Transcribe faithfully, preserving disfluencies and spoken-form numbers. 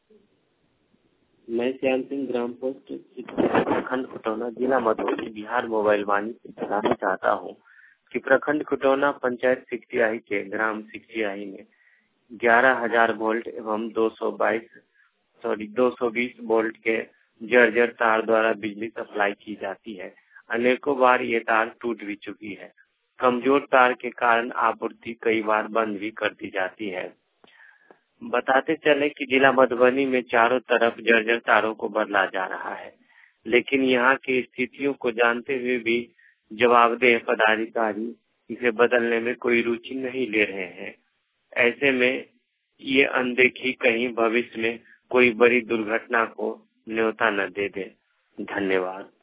मैं श्याम सिंह, ग्राम पोस्ट प्रखंड खुटौना, जिला मधुबनी, बिहार मोबाइल वाणी से बताना चाहता हूँ कि प्रखंड खुटौना पंचायत सिकटियाही के ग्राम सिकटियाही में ग्यारह हजार वोल्ट एवं दो सौ बाईस सॉरी दो सौ बीस वोल्ट के जर्जर तार द्वारा बिजली सप्लाई की जाती है। अनेकों बार ये तार टूट भी चुकी है। कमजोर तार के कारण आपूर्ति कई बार बंद भी कर दी जाती है। बताते चले कि जिला मधुबनी में चारों तरफ जर्जर तारों को बदला जा रहा है, लेकिन यहाँ की स्थितियों को जानते हुए भी जवाबदेह पदाधिकारी इसे बदलने में कोई रुचि नहीं ले रहे हैं। ऐसे में ये अनदेखी कहीं भविष्य में कोई बड़ी दुर्घटना को न्योता न दे दे। धन्यवाद।